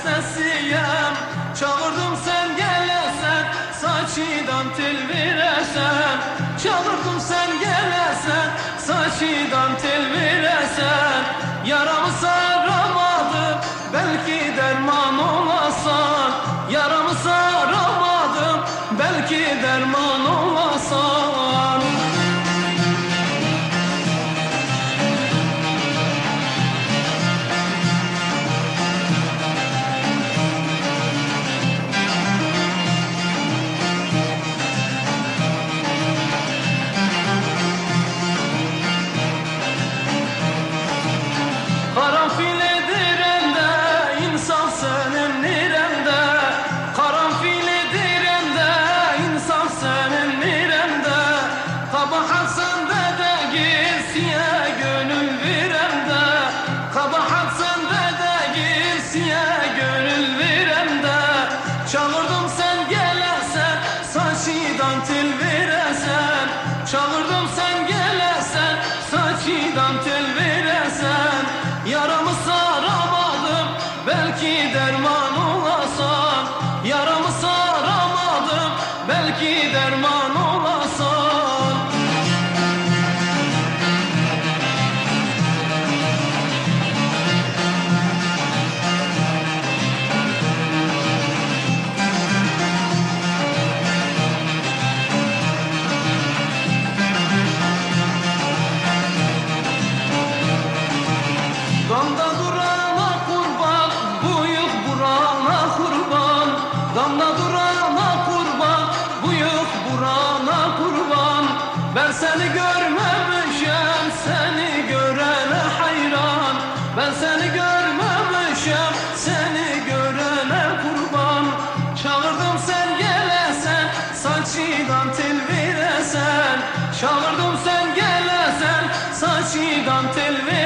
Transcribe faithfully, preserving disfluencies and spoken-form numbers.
hastasıyım. Çağırdım sen gelesen, saçı dantel veresen. Çağırdım sen gelesen, saçı dantel veresen. Yaramı saramadım, belki derman olasan. Yaramı saramadım, belki derman olasan. Kabahat sende de girsiye gönül veremde. Kabahat sende de girsiye gönül veremde. Çağırdım sen gelesen, saçı dantel veresen. Çağırdım sen gelesen, saçı dantel veresen. Yaramı saramadım, belki derman olasan. Yaramı saramadım, belki derman olasan. Damda durana kurban, buyuk burana kurban. Damda durana kurban, buyuk burana kurban. Ben seni görmemişim, seni görene hayran. Ben seni görmemişim, seni görene kurban. Çağırdım sen gelesen, saçı dantel veresen. Çağırdım sen gelesen, saçı dantel veresen.